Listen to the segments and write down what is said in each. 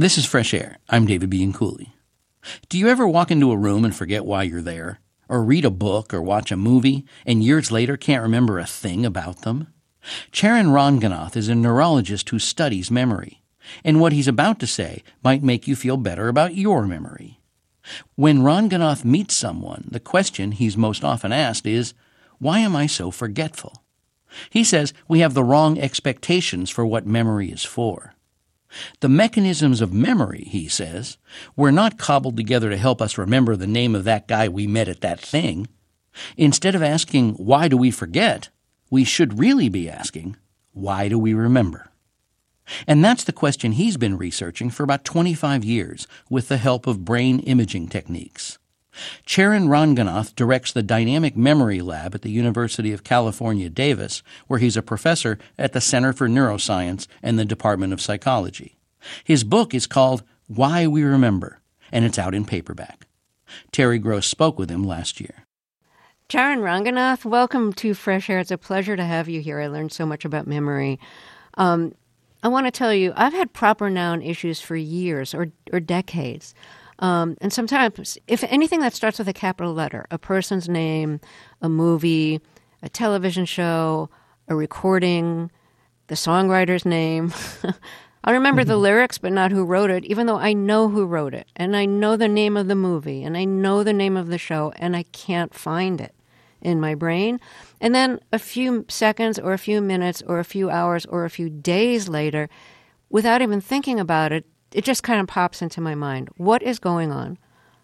This is Fresh Air. I'm David Bianculli. Do you ever walk into a room and forget why you're there? Or read a book or watch a movie and years later can't remember a thing about them? Charan Ranganath is a neurologist who studies memory, and what he's about to say might make you feel better about your memory. When Ranganath meets someone, the question he's most often asked is, "Why am I so forgetful?" He says we have the wrong expectations for what memory is for. The mechanisms of memory, he says, were not cobbled together to help us remember the name of that guy we met at that thing. Instead of asking, why do we forget, we should really be asking, why do we remember? And that's the question he's been researching for about 25 years with the help of brain imaging techniques. Charan Ranganath directs the Dynamic Memory Lab at the University of California, Davis, where he's a professor at the Center for Neuroscience and the Department of Psychology. His book is called Why We Remember, and it's out in paperback. Terry Gross spoke with him last year. Charan Ranganath, welcome to Fresh Air. It's a pleasure to have you here. I learned so much about memory. I want to tell you, I've had proper noun issues for years or decades. And sometimes, if anything that starts with a capital letter, a person's name, a movie, a television show, a recording, the songwriter's name, I remember the lyrics, but not who wrote it, even though I know who wrote it, and I know the name of the movie, and I know the name of the show, and I can't find it in my brain. And then a few seconds or a few minutes or a few hours or a few days later, without even thinking about it, it just kind of pops into my mind. What is going on?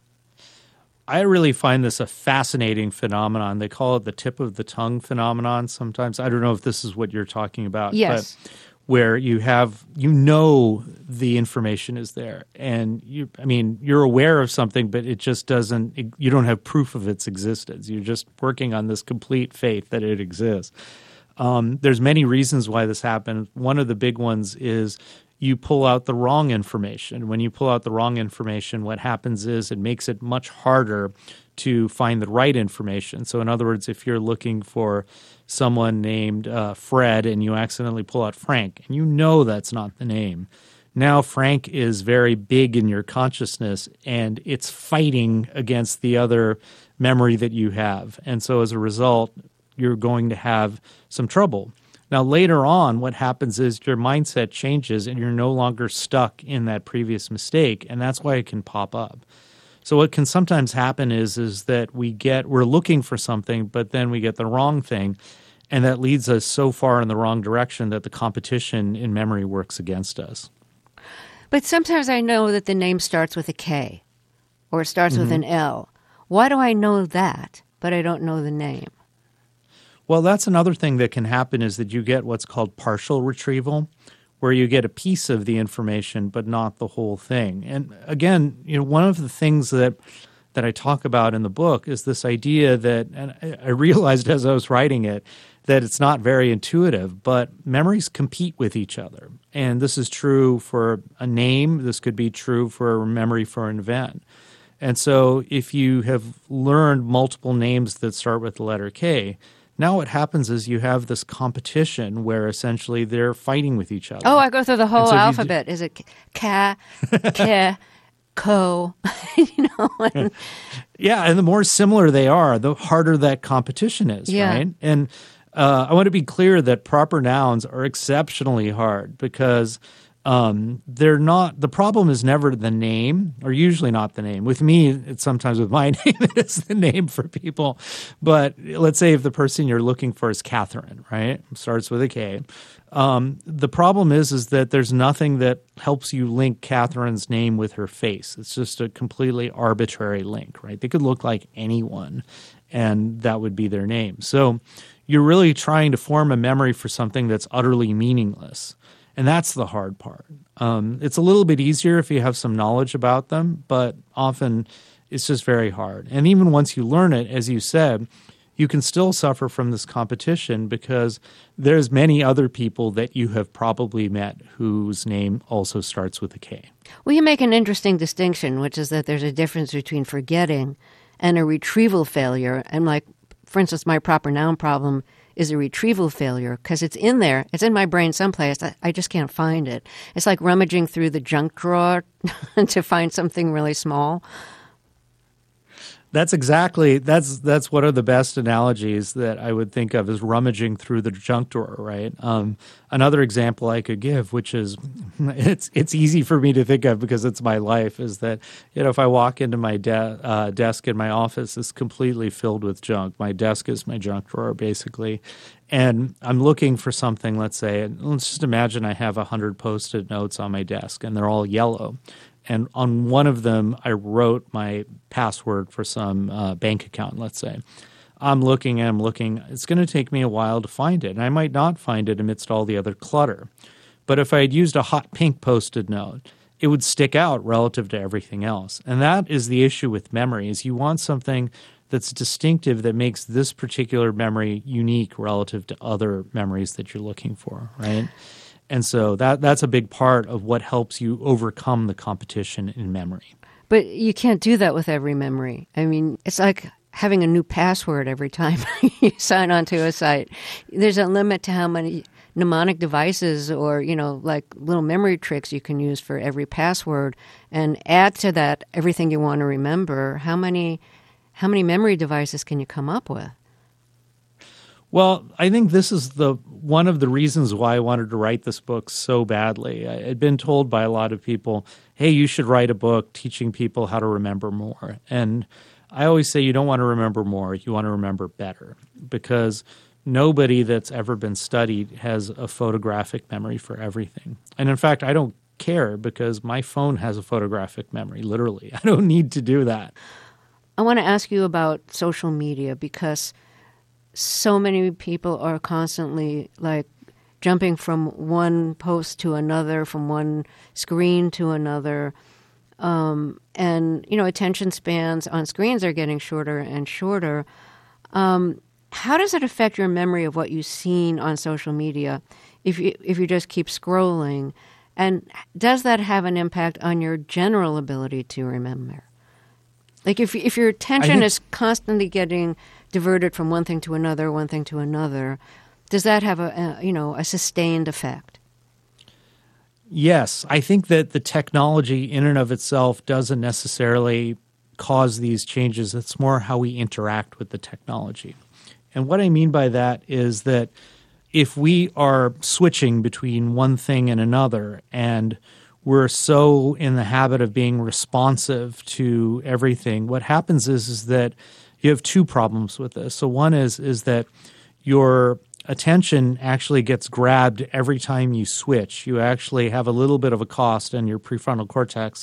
I really find this a fascinating phenomenon. They call it the tip of the tongue phenomenon sometimes. I don't know if this is what you're talking about. Yes. But where you have, the information is there. And you're aware of something, but it just you don't have proof of its existence. You're just working on this complete faith that it exists. There's many reasons why this happens. One of the big ones is you pull out the wrong information. When you pull out the wrong information, what happens is it makes it much harder to find the right information. So in other words, if you're looking for someone named Fred and you accidentally pull out Frank, and you know that's not the name, now Frank is very big in your consciousness and it's fighting against the other memory that you have. And so as a result, you're going to have some trouble. Now, later on, what happens is your mindset changes and you're no longer stuck in that previous mistake, and that's why it can pop up. So what can sometimes happen is that we're looking for something, but then we get the wrong thing, and that leads us so far in the wrong direction that the competition in memory works against us. But sometimes I know that the name starts with a K or it starts with an L. Why do I know that, but I don't know the name? Well, that's another thing that can happen is that you get what's called partial retrieval, where you get a piece of the information but not the whole thing. And again, one of the things that I talk about in the book is this idea that, and I realized as I was writing it, that it's not very intuitive, but memories compete with each other. And this is true for a name. This could be true for a memory for an event. And so if you have learned multiple names that start with the letter K, now what happens is you have this competition where essentially they're fighting with each other. Oh, I go through the whole alphabet. Is it ka, ke, ko? Yeah, and the more similar they are, the harder that competition is, right? And I want to be clear that proper nouns are exceptionally hard because they're not – the problem is never the name, or usually not the name. With me, it's sometimes with my name, it's the name for people. But let's say if the person you're looking for is Catherine, right? Starts with a K. The problem is that there's nothing that helps you link Catherine's name with her face. It's just a completely arbitrary link, right? They could look like anyone, and that would be their name. So you're really trying to form a memory for something that's utterly meaningless. And that's the hard part. It's a little bit easier if you have some knowledge about them, but often it's just very hard. And even once you learn it, as you said, you can still suffer from this competition because there's many other people that you have probably met whose name also starts with a K. Well, you make an interesting distinction, which is that there's a difference between forgetting and a retrieval failure. And like, for instance, my proper noun problem is a retrieval failure because it's in there. It's in my brain someplace. I just can't find it. It's like rummaging through the junk drawer to find something really small. That's one of the best analogies that I would think of as rummaging through the junk drawer, right? Another example I could give, which is it's easy for me to think of because it's my life, is that if I walk into my desk in my office, it's completely filled with junk. My desk is my junk drawer, basically, and I'm looking for something. Let's say, and let's just imagine I have 100 Post-it notes on my desk, and they're all yellow. And on one of them, I wrote my password for some bank account, let's say. I'm looking. It's going to take me a while to find it. And I might not find it amidst all the other clutter. But if I had used a hot pink Post-it note, it would stick out relative to everything else. And that is the issue with memory, is you want something that's distinctive that makes this particular memory unique relative to other memories that you're looking for, right? And so that's a big part of what helps you overcome the competition in memory. But you can't do that with every memory. I mean, it's like having a new password every time you sign onto a site. There's a limit to how many mnemonic devices or, like little memory tricks you can use for every password, and add to that everything you want to remember. How many memory devices can you come up with? Well, I think this is one of the reasons why I wanted to write this book so badly. I had been told by a lot of people, hey, you should write a book teaching people how to remember more. And I always say you don't want to remember more, you want to remember better, because nobody that's ever been studied has a photographic memory for everything. And in fact, I don't care because my phone has a photographic memory, literally. I don't need to do that. I want to ask you about social media because so many people are constantly like jumping from one post to another, from one screen to another. And, attention spans on screens are getting shorter and shorter. How does it affect your memory of what you've seen on social media if you just keep scrolling? And does that have an impact on your general ability to remember? Like if your attention is constantly getting diverted from one thing to another, does that have a sustained effect? Yes, I think that the technology in and of itself doesn't necessarily cause these changes. It's more how we interact with the technology. And what I mean by that is that if we are switching between one thing and another, and we're so in the habit of being responsive to everything, what happens is that you have two problems with this. So one is that your attention actually gets grabbed every time you switch. You actually have a little bit of a cost in your prefrontal cortex.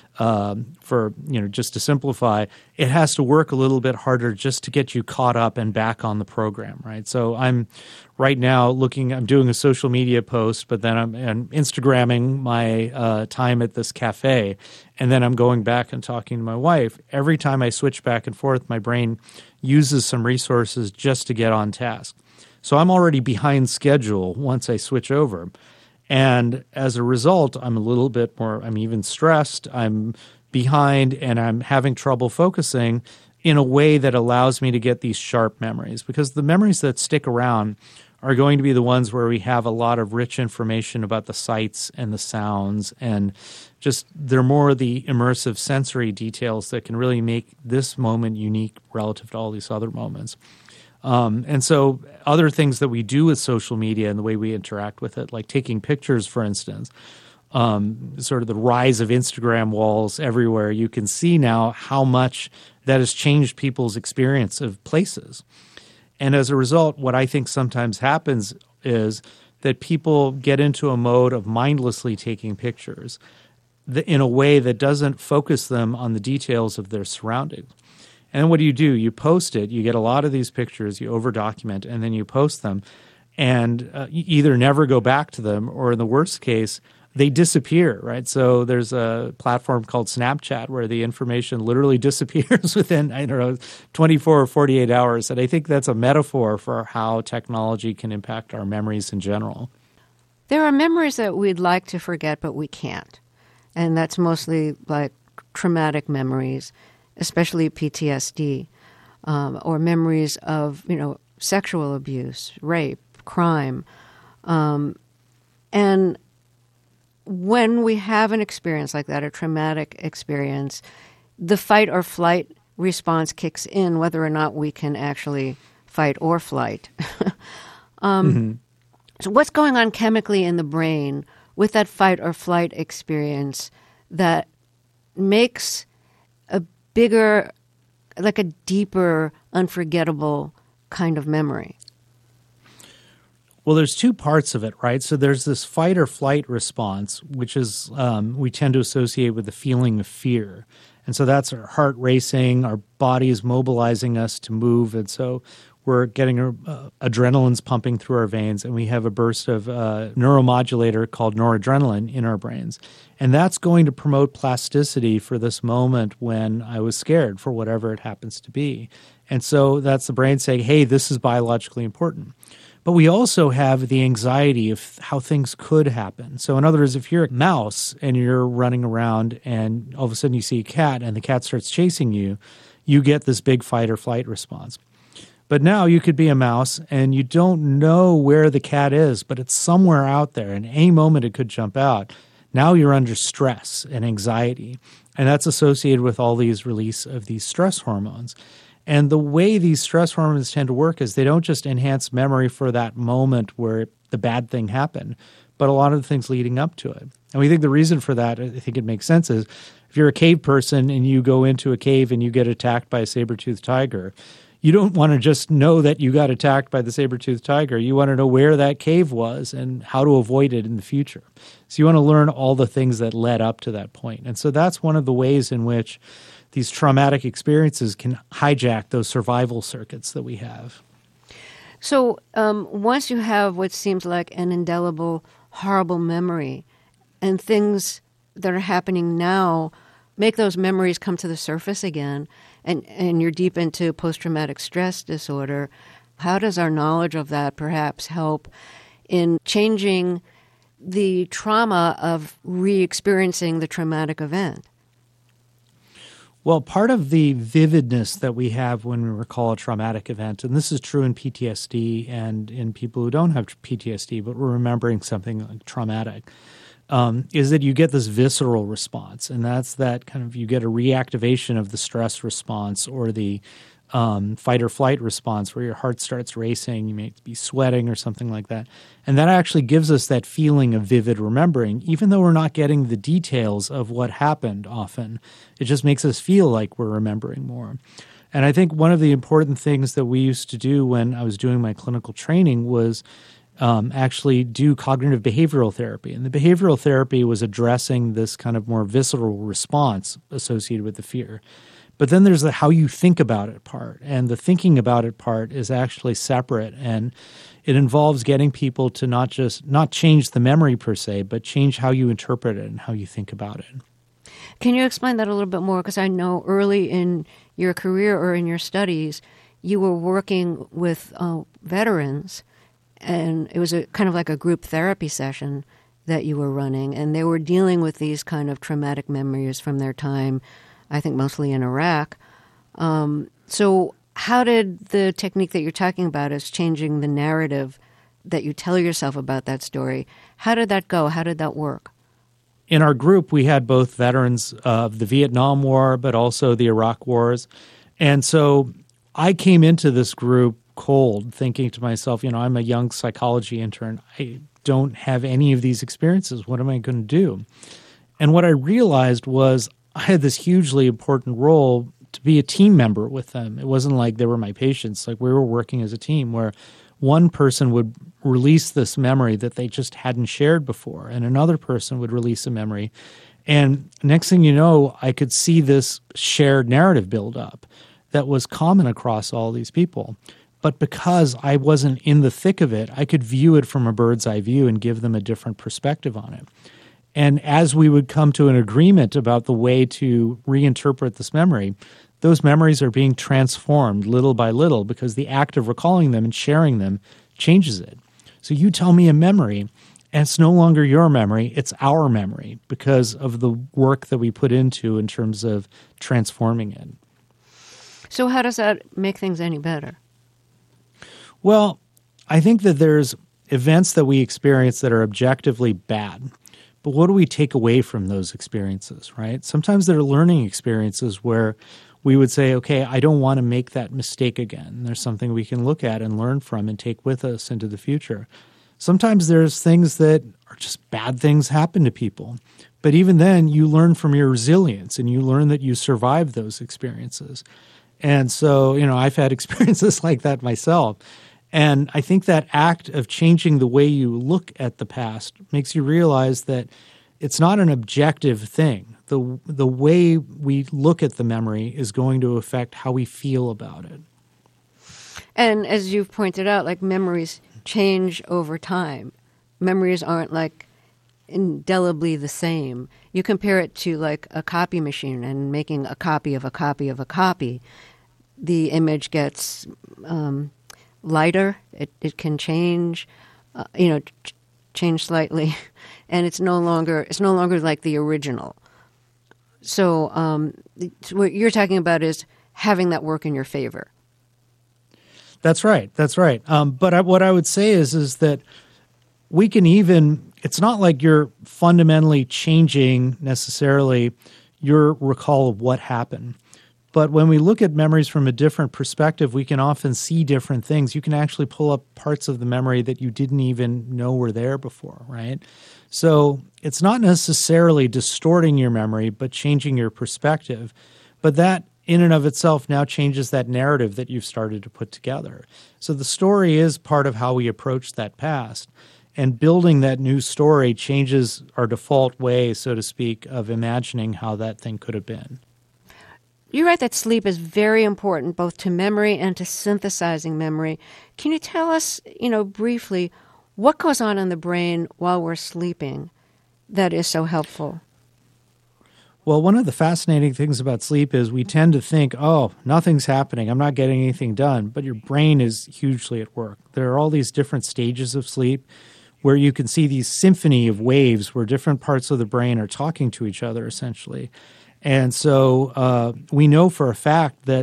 Just to simplify, it has to work a little bit harder just to get you caught up and back on the program, right? So I'm right now I'm doing a social media post, but then I'm Instagramming my time at this cafe, and then I'm going back and talking to my wife. Every time I switch back and forth, my brain uses some resources just to get on task. So I'm already behind schedule once I switch over. And as a result, I'm even stressed, I'm behind, and I'm having trouble focusing in a way that allows me to get these sharp memories. Because the memories that stick around are going to be the ones where we have a lot of rich information about the sights and the sounds, and just they're more the immersive sensory details that can really make this moment unique relative to all these other moments. And so other things that we do with social media and the way we interact with it, like taking pictures, for instance, sort of the rise of Instagram walls everywhere, you can see now how much that has changed people's experience of places. And as a result, what I think sometimes happens is that people get into a mode of mindlessly taking pictures in a way that doesn't focus them on the details of their surroundings. And what do? You post it, you get a lot of these pictures, you over-document, and then you post them, and you either never go back to them, or in the worst case, they disappear, right? So there's a platform called Snapchat where the information literally disappears within, 24 or 48 hours. And I think that's a metaphor for how technology can impact our memories in general. There are memories that we'd like to forget, but we can't. And that's mostly like traumatic memories, especially PTSD, or memories of, sexual abuse, rape, crime. And when we have an experience like that, a traumatic experience, the fight or flight response kicks in whether or not we can actually fight or flight. So what's going on chemically in the brain with that fight or flight experience that makes a bigger, like a deeper, unforgettable kind of memory? Well, there's two parts of it, right? So there's this fight or flight response, which is we tend to associate with the feeling of fear. And so that's our heart racing, our body is mobilizing us to move. And so we're getting adrenaline's pumping through our veins, and we have a burst of neuromodulator called noradrenaline in our brains. And that's going to promote plasticity for this moment when I was scared, for whatever it happens to be. And so that's the brain saying, hey, this is biologically important. But we also have the anxiety of how things could happen. So in other words, if you're a mouse and you're running around and all of a sudden you see a cat and the cat starts chasing you, you get this big fight or flight response. But now you could be a mouse and you don't know where the cat is, but it's somewhere out there. And any moment it could jump out. Now you're under stress and anxiety. And that's associated with all these release of these stress hormones. And the way these stress hormones tend to work is they don't just enhance memory for that moment where the bad thing happened, but a lot of the things leading up to it. And we think the reason for that, I think it makes sense, is if you're a cave person and you go into a cave and you get attacked by a saber-toothed tiger, you don't want to just know that you got attacked by the saber-toothed tiger. You want to know where that cave was and how to avoid it in the future. So you want to learn all the things that led up to that point. And so that's one of the ways in which these traumatic experiences can hijack those survival circuits that we have. So once you have what seems like an indelible, horrible memory, and things that are happening now make those memories come to the surface again, and you're deep into post-traumatic stress disorder, how does our knowledge of that perhaps help in changing the trauma of re-experiencing the traumatic event? Well, part of the vividness that we have when we recall a traumatic event, and this is true in PTSD and in people who don't have PTSD, but we're remembering something like traumatic, is that you get this visceral response. And that's that kind of, you get a reactivation of the stress response or the fight or flight response where your heart starts racing, you may be sweating or something like that. And that actually gives us that feeling of vivid remembering, even though we're not getting the details of what happened often. It just makes us feel like we're remembering more. And I think one of the important things that we used to do when I was doing my clinical training was actually do cognitive behavioral therapy. And the behavioral therapy was addressing this kind of more visceral response associated with the fear. But then there's the how you think about it part. And the thinking about it part is actually separate. And it involves getting people to not change the memory per se, but change how you interpret it and how you think about it. Can you explain that a little bit more? Because I know early in your career or in your studies, you were working with veterans, and it was a kind of like a group therapy session that you were running, and they were dealing with these kind of traumatic memories from their time, I think mostly in Iraq. So how did the technique that you're talking about is changing the narrative that you tell yourself about that story, how did that go? How did that work? In our group, we had both veterans of the Vietnam War, but also the Iraq wars. And so I came into this group cold, thinking to myself, I'm a young psychology intern. I don't have any of these experiences. What am I going to do? And what I realized was I had this hugely important role to be a team member with them. It wasn't like they were my patients. Like we were working as a team where one person would release this memory that they just hadn't shared before, and another person would release a memory. And next thing you know, I could see this shared narrative build up that was common across all these people. But because I wasn't in the thick of it, I could view it from a bird's eye view and give them a different perspective on it. And as we would come to an agreement about the way to reinterpret this memory, those memories are being transformed little by little because the act of recalling them and sharing them changes it. So you tell me a memory, and it's no longer your memory, it's our memory because of the work that we put into in terms of transforming it. So how does that make things any better? Well, I think that there's events that we experience that are objectively bad. But what do we take away from those experiences, right? Sometimes they're learning experiences where we would say, okay, I don't want to make that mistake again. There's something we can look at and learn from and take with us into the future. Sometimes there's things that are just bad things happen to people. But even then, you learn from your resilience and you learn that you survived those experiences. And so, I've had experiences like that myself. And I think that act of changing the way you look at the past makes you realize that it's not an objective thing. The way we look at the memory is going to affect how we feel about it. And as you've pointed out, like memories change over time. Memories aren't like indelibly the same. You compare it to like a copy machine and making a copy of a copy of a copy. The image gets lighter. It can change, change slightly, and it's no longer like the original. So what you're talking about is having that work in your favor. That's right. But what I would say is that we can even, it's not like you're fundamentally changing necessarily your recall of what happened. But when we look at memories from a different perspective, we can often see different things. You can actually pull up parts of the memory that you didn't even know were there before, right? So it's not necessarily distorting your memory, but changing your perspective. But that in and of itself now changes that narrative that you've started to put together. So the story is part of how we approach that past. And building that new story changes our default way, so to speak, of imagining how that thing could have been. You're right that sleep is very important both to memory and to synthesizing memory. Can you tell us, briefly, what goes on in the brain while we're sleeping that is so helpful? Well, one of the fascinating things about sleep is we tend to think, oh, nothing's happening, I'm not getting anything done, but your brain is hugely at work. There are all these different stages of sleep where you can see these symphony of waves where different parts of the brain are talking to each other, essentially. And so we know for a fact that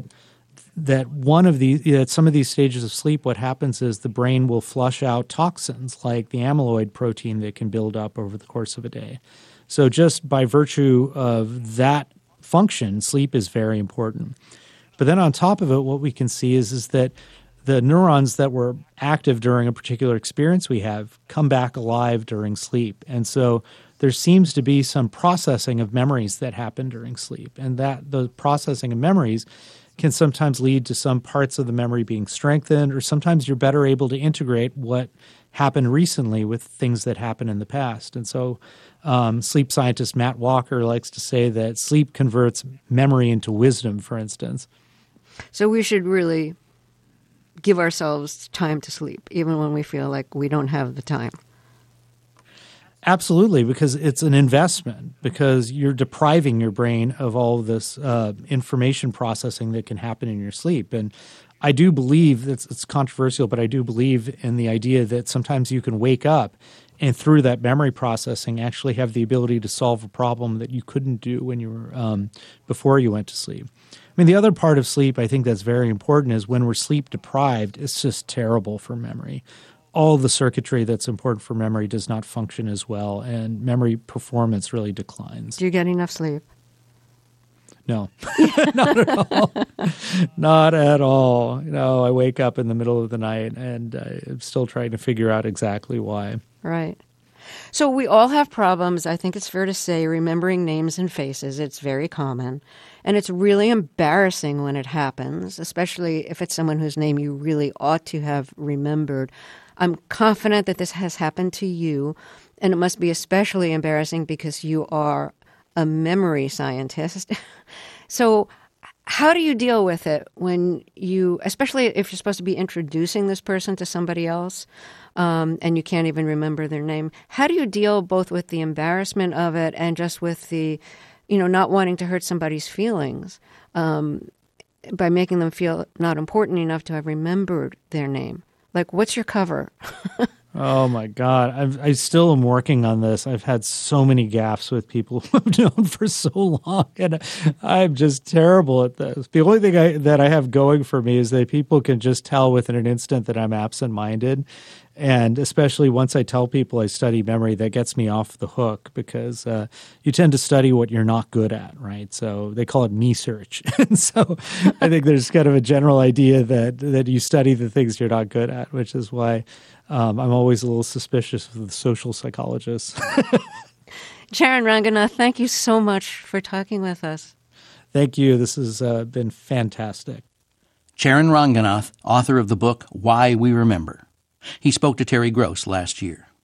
some of these stages of sleep, what happens is the brain will flush out toxins like the amyloid protein that can build up over the course of a day. So just by virtue of that function, sleep is very important. But then on top of it, what we can see is that the neurons that were active during a particular experience we have come back alive during sleep. And so there seems to be some processing of memories that happen during sleep. And that the processing of memories can sometimes lead to some parts of the memory being strengthened, or sometimes you're better able to integrate what happened recently with things that happened in the past. And so sleep scientist Matt Walker likes to say that sleep converts memory into wisdom, for instance. So we should really give ourselves time to sleep, even when we feel like we don't have the time. Absolutely, because it's an investment, because you're depriving your brain of all of this information processing that can happen in your sleep. And I do believe, it's controversial, but I do believe in the idea that sometimes you can wake up and through that memory processing actually have the ability to solve a problem that you couldn't do when you were before you went to sleep. I mean, the other part of sleep I think that's very important is when we're sleep deprived, it's just terrible for memory. All the circuitry that's important for memory does not function as well, and memory performance really declines. Do you get enough sleep? No, not at all. Not at all. I wake up in the middle of the night, and I'm still trying to figure out exactly why. Right. So we all have problems, I think it's fair to say, remembering names and faces. It's very common. And it's really embarrassing when it happens, especially if it's someone whose name you really ought to have remembered. I'm confident that this has happened to you, and it must be especially embarrassing because you are a memory scientist. So how do you deal with it when you, especially if you're supposed to be introducing this person to somebody else, and you can't even remember their name? How do you deal both with the embarrassment of it and just with the, not wanting to hurt somebody's feelings by making them feel not important enough to have remembered their name? Like, what's your cover? Oh my God. I still am working on this. I've had so many gaffes with people who I've known for so long, and I'm just terrible at this. The only thing that I have going for me is that people can just tell within an instant that I'm absent-minded. And especially once I tell people I study memory, that gets me off the hook because you tend to study what you're not good at, right? So they call it me search. And so I think there's kind of a general idea that you study the things you're not good at, which is why I'm always a little suspicious of the social psychologists. Charan Ranganath, thank you so much for talking with us. Thank you. This has been fantastic. Charan Ranganath, author of the book Why We Remember. He spoke to Terry Gross last year.